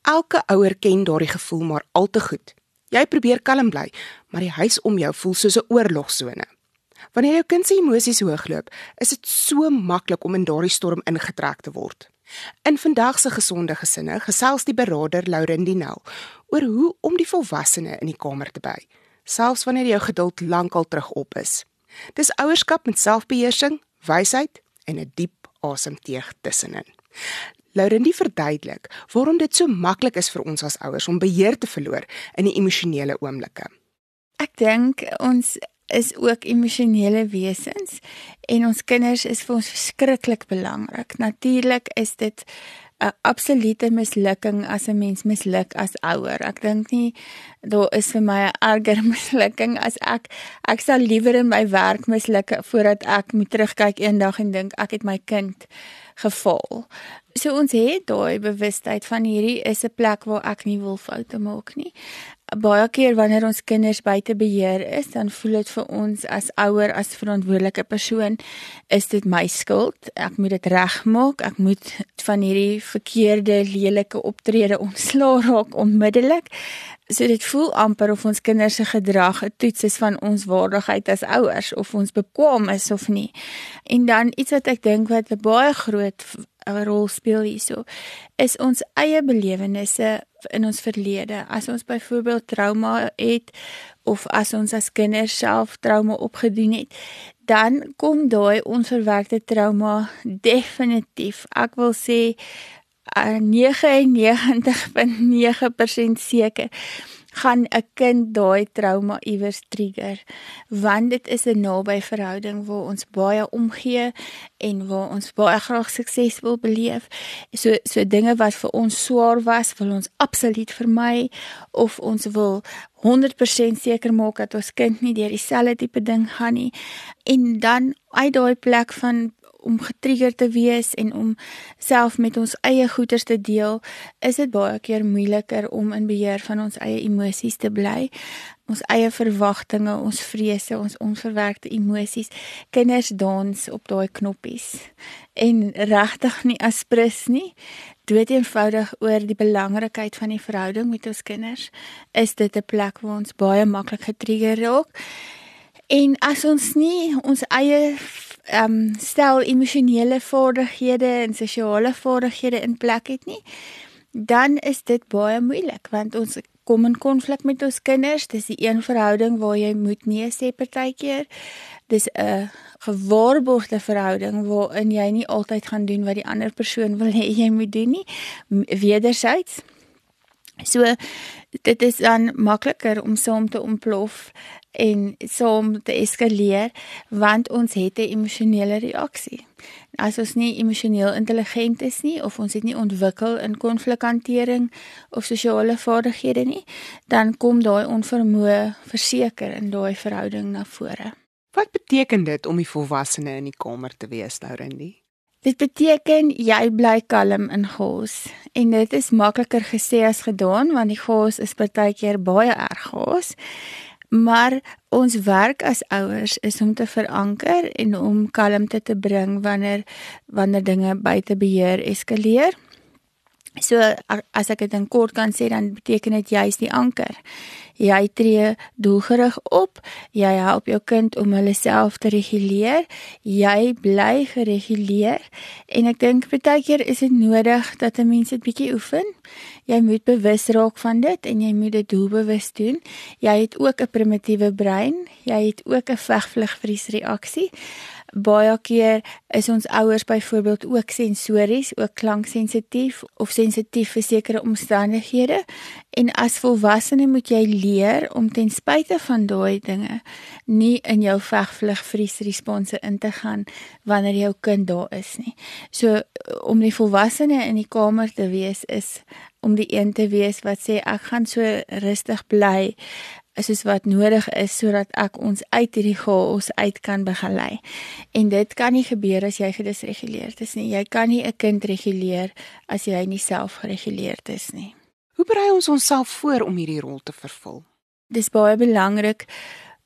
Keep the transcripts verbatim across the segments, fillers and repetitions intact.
Elke ouer ken daardie gevoel maar al te goed. Jy probeer kalm bly, maar die huis om jou voel soos 'n oorlogsone. Wanneer jou kind se emosies hoogloop, is dit so maklik om in daardie storm ingetrek te word. In vandag se gesonde gesinne gesels die beraader Laurendie Nel oor hoe om die volwassene in die kamer te by, selfs wanneer jou geduld lankal terug op is. Dis ouerskap met selfbeheersing, wysheid en 'n diep asemteug tussenin. Laurendie verduidelik waarom dit so maklik is vir ons as ouers om beheer te verloor in die emosionele oomblikke. Ek dink ons is ook emosionele wesens en ons kinders is vir ons verskriklik belangrik. Natuurlik is dit 'n absolute mislukking as 'n mens misluk as ouer. Ek dink nie daar is vir my 'n erger mislukking as ek ek sal liewer in my werk misluk voordat ek moet terugkyk eendag en dink ek het my kind gefaal. So ons het daai bewustheid van hierdie is 'n plek waar ek nie wil foute maak nie. Baie keer wanneer ons kinders buite beheer is, dan voel dit vir ons as ouer, as verantwoordelike persoon, is dit my skuld. Ek moet dit regmaak. Ek moet van hierdie verkeerde, lelike optrede ontslaa raak onmiddellik. So dit voel amper of ons kinders se gedrag 'n toets is van ons waardigheid as ouers, of ons bekwam is of nie. En dan iets wat ek dink wat 'n baie groot 'n rol speel hierso, is ons eie belewennisse in ons verlede. As ons byvoorbeeld trauma het, of as ons as kinders self trauma opgedoen het, dan kom daai onverwerkte trauma definitief, ek wil sê negenennegentig komma nege persent seker, gaan 'n kind daai trauma iewers trigger, want dit is 'n naby verhouding waar ons baie omgee en waar ons baie graag sukses wil beleef. So so dinge wat vir ons swaar was, wil ons absoluut vermy, of ons wil honderd persent seker maak dat ons kind nie deur dieselfde tipe ding gaan nie. En dan uit daai plek van om getrigger te wees en om self met ons eie goeders te deel, is dit baie keer moeiliker om in beheer van ons eie emosies te bly. Ons eie verwagtinge, ons vrese, ons onverwerkte emosies. Kinders dans op daai knoppies. En regtig nie as prins nie. Dood eenvoudig oor die belangrikheid van die verhouding met ons kinders, is dit 'n plek waar ons baie maklik getrigger raak. En as ons nie ons eie um, stel emosionele vaardighede en sosiale vaardighede in plek het nie, dan is dit baie moeilik, want ons kom in konflik met ons kinders. Dis die een verhouding waar jy moet nee sê partykeer. Dis 'n gewaarborgde verhouding waarin jy nie altyd gaan doen wat die ander persoon wil hê jy moet doen nie, wederzijds. So, dit is dan makliker om saam te ontplof en saam te eskaleer, want ons het 'n emosionele reaksie. As ons nie emosioneel intelligent is nie, of ons het nie ontwikkel in konflikhantering of sosiale vaardighede nie, dan kom daai onvermoë verseker in daai verhouding na vore. Wat beteken dit om die volwassene in die kamer te wees, Laurendie? Dit beteken jy bly kalm in chaos, en dit is makliker gesê as gedaan, want die chaos is partykeer baie erg chaos, maar ons werk as ouers is om te veranker en om kalmte te bring wanneer wanneer dinge buite beheer eskaleer. So as ek dit in kort kan sê, dan beteken dit jy is die anker. Jy tree doelgerig op, jy help jou kind om hulle self te reguleer, jy bly gereguleer, en ek dink baie keer is dit nodig dat 'n mens dit bietjie oefen. Jy moet bewus raak van dit en jy moet dit doelbewus doen. Jy het ook 'n primitiewe brein, jy het ook 'n veg-vlug-vries-reaksie. Baie keer is ons ouers byvoorbeeld ook sensories, ook klanksensitief of sensitief vir sekere omstandighede, en as volwassene moet jy leer om ten spyte van daai dinge nie in jou veg-vlug-vries-response in te gaan wanneer jou kind daar is nie. So om die volwassene in die kamer te wees is om die een te wees wat sê ek gaan so rustig bly soos wat nodig is, sodat ek ons uit hierdie chaos uit kan begelei. En dit kan nie gebeur as jy gedisreguleerd is nie. Jy kan nie 'n kind reguleer as jy nie self gereguleerd is nie. Hoe berei ons onsself voor om hierdie rol te vervul? Dis baie belangrik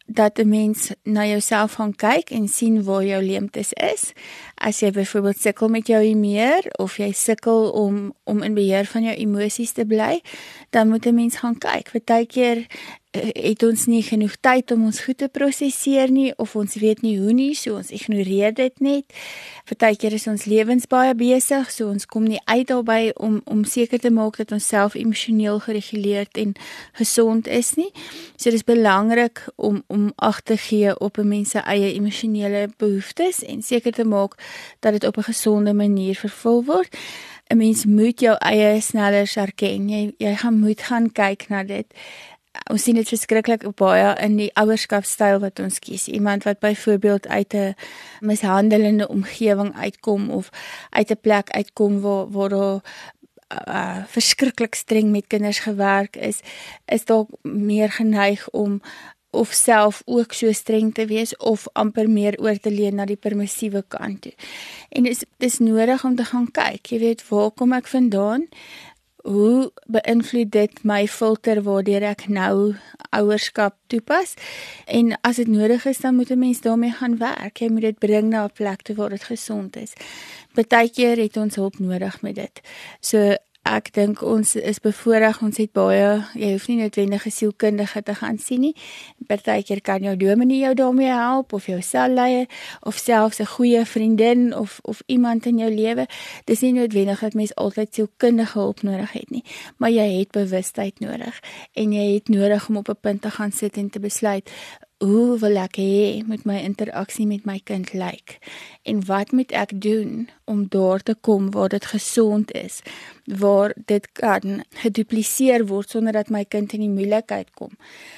dat 'n mens na jouself gaan kyk en sien waar jou leemtes is. As jy byvoorbeeld sukkel met jou humeur of jy sukkel om om in beheer van jou emosies te bly, dan moet 'n mens gaan kyk. Partykeer het ons nie genoeg tyd om ons goed te prosesseer nie, of ons weet nie hoe nie, so ons ignoreer dit net. Partykeer is ons lewens baie besig, so ons kom nie uit daarby om om seker te maak dat ons self emosioneel gereguleerd en gesond is nie. So dis belangrik om om ag te gee op 'n mens se eie emosionele behoeftes en seker te maak dat dit op 'n gesonde manier vervul word. 'n Mens moet jou eie sneller herken. Jy jy gaan moet gaan kyk na dit. Ons sien dit verskriklik baie in die ouerskapstyl wat ons kies. Iemand wat byvoorbeeld uit 'n mishandelende omgewing uitkom of uit 'n plek uitkom waar waar daar uh, verskriklik streng met kinders gewerk is, is dalk meer geneig om of self ook so streng te wees of amper meer oor te leun na die permissiewe kant toe. En dis dis nodig om te gaan kyk, jy weet, waar kom ek vandaan? Hoe beïnvloed dit my filter waardeur ek nou ouerskap toepas? En as dit nodig is, dan moet 'n mens daarmee gaan werk. Jy moet dit bring na 'n plek toe waar dit gesond is. Partykeer het ons hulp nodig met dit. So ek dink ons is bevoorreg, ons het baie, jy hoef nie noodwendig 'n sielkundige te gaan sien nie. Partykeer kan jou dominee jou daarmee help, of jou selleier, of selfs 'n goeie vriendin, of of iemand in jou lewe. Dis nie noodwendig dat mens altyd sielkundige hulp nodig het nie, maar jy het bewustheid nodig, en jy het nodig om op 'n punt te gaan sit en te besluit, hoe wil ek hê moet my interaksie met my kind lyk? En wat moet ek doen om daar te kom waar dit gesond is, waar dit kan gedupliseer word sonder dat my kind in die moeilikheid kom?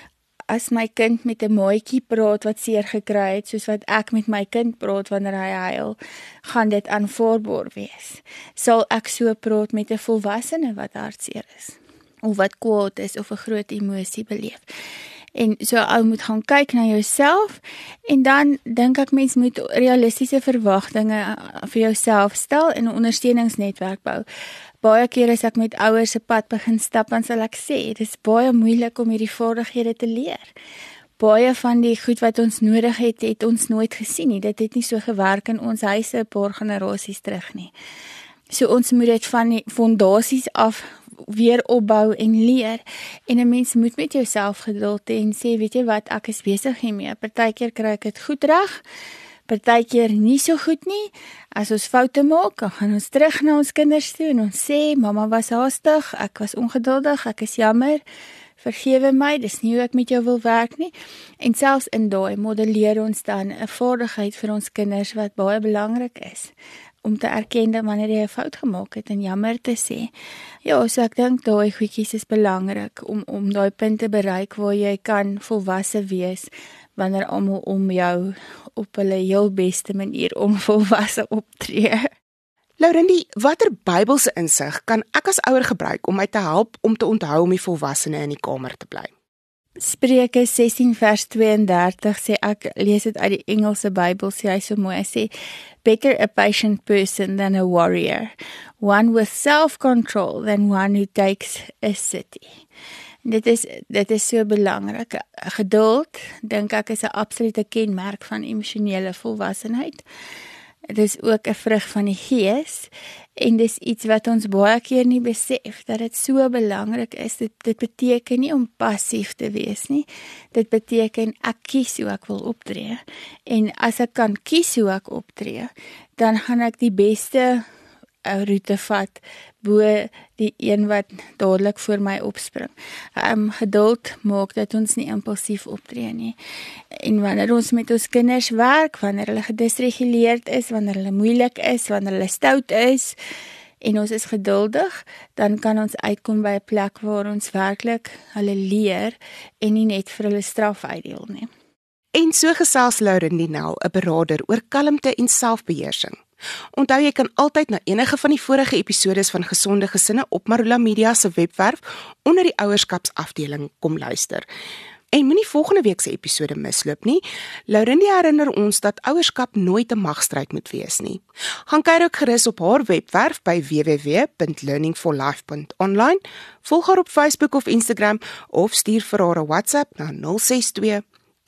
As my kind met 'n maatjie praat wat seer gekry het, soos wat ek met my kind praat wanneer hy huil, gaan dit aanvaarbaar wees. Sal ek so praat met 'n volwassene wat hartseer is, of wat kwaad is, of 'n groot emosie beleef? En so ou moet gaan kyk na jouself, en dan dink ek mens moet realistiese verwagtinge vir jouself stel en 'n ondersteuningsnetwerk bou. Baie keer as ek met ouers se pad begin stap, dan sal ek sê, dit is baie moeilik om hierdie vaardighede te leer. Baie van die goed wat ons nodig het, het ons nooit gesien nie. Dit het nie so gewerk in ons huise 'n paar generasies terug nie. So ons moet dit van die fondasies af weer opbou en leer, en 'n mens moet met jouself geduld hê en sê, weet jy wat, ek is besig hiermee. Partykeer kry ek dit goed reg, partykeer nie so goed nie. As ons foute maak, dan gaan ons terug na ons kinders toe en ons sê, mamma was haastig, ek was ongeduldig, ek is jammer, vergewe my, dis nie hoe ek met jou wil werk nie. En selfs in daai modelleer ons dan 'n vaardigheid vir ons kinders wat baie belangrik is, om te erken dat wanneer jy 'n fout gemaak het en jammer te sê. Ja, so ek dink daai goedjies is belangrik om om daai punt te bereik waar jy kan volwasse wees wanneer almal om jou op hulle heel beste manier onvolwasse optree. Laurindie, watter Bybelse insig kan ek as ouer gebruik om my te help om te onthou om die volwassene in die kamer te bly? Spreuke sestien vers twee en dertig sê, ek lees dit uit die Engelse Bybel, sê hy so mooi, hy sê, better a patient person than a warrior, one with self-control than one who takes a city. Dit is, dit is so belangrik. Geduld, dink ek, is 'n absolute kenmerk van emosionele volwassenheid. Dit is ook 'n vrug van die Gees, en dis iets wat ons baie keer nie besef, dat dit so belangrik is. Dit, dit beteken nie om passief te wees nie. Dit beteken ek kies hoe ek wil optree. En as ek kan kies hoe ek optree, dan gaan ek die beste roete vat bo die een wat dadelik voor my opspring. Um, geduld maak dat ons nie impulsief optree nie. En wanneer ons met ons kinders werk, wanneer hulle gedisreguleerd is, wanneer hulle moeilik is, wanneer hulle stout is, en ons is geduldig, dan kan ons uitkom by 'n plek waar ons werklik hulle leer en nie net vir hulle straf uitdeel nie. En so gesels Laurindie Nel, 'n beraader oor kalmte en selfbeheersing. Onthou, jy kan altyd na enige van die vorige episodes van Gesonde Gesinne op Marula Media se webwerf onder die ouerskapsafdeling kom luister. En moenie volgende week se episode misloop nie. Laurindie herinner ons dat ouerskap nooit 'n magstryd moet wees nie. Gaan kyk ook gerus op haar webwerf by w w w punt learning for life punt online, volg haar op Facebook of Instagram, of stuur vir haar 'n WhatsApp na nul ses twee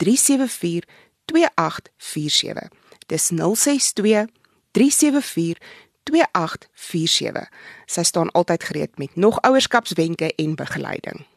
drie sewe vier, twee agt vier sewe. Dis nul ses twee, drie sewe vier, twee agt vier sewe. Sy staan altyd gereed met nog ouerskapswenke en begeleiding.